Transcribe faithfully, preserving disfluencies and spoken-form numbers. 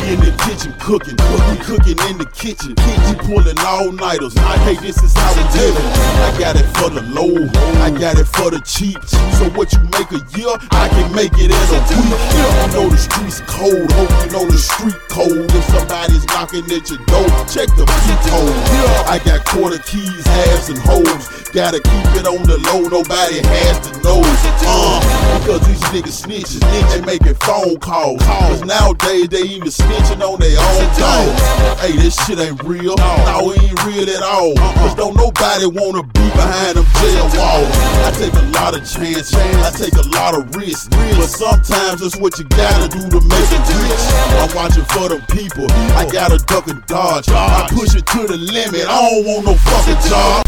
in the kitchen cooking, we cooking in the kitchen. We pulling all-nighters. Hey, this is how we live it. I got it for the low, I got it for the cheap. So what you make a year, I can make it in a week. You know the streets cold, hope you know the street code. If somebody's knocking at your door, check the peephole. I got quarter keys, halves, and holes. Gotta keep it on the low, nobody has to know. Uh, because these niggas snitching, they making phone calls. Cause nowadays they even snitching on their own dog. Hey, this shit ain't real. No, it ain't real at all. Cause don't nobody wanna be behind them jail walls. I take a lot of chances, I take a lot of risks. But sometimes that's what you gotta do to make it rich. I'm watching for them people, I gotta duck and dodge. I push it to the limit, I don't want no fucking job.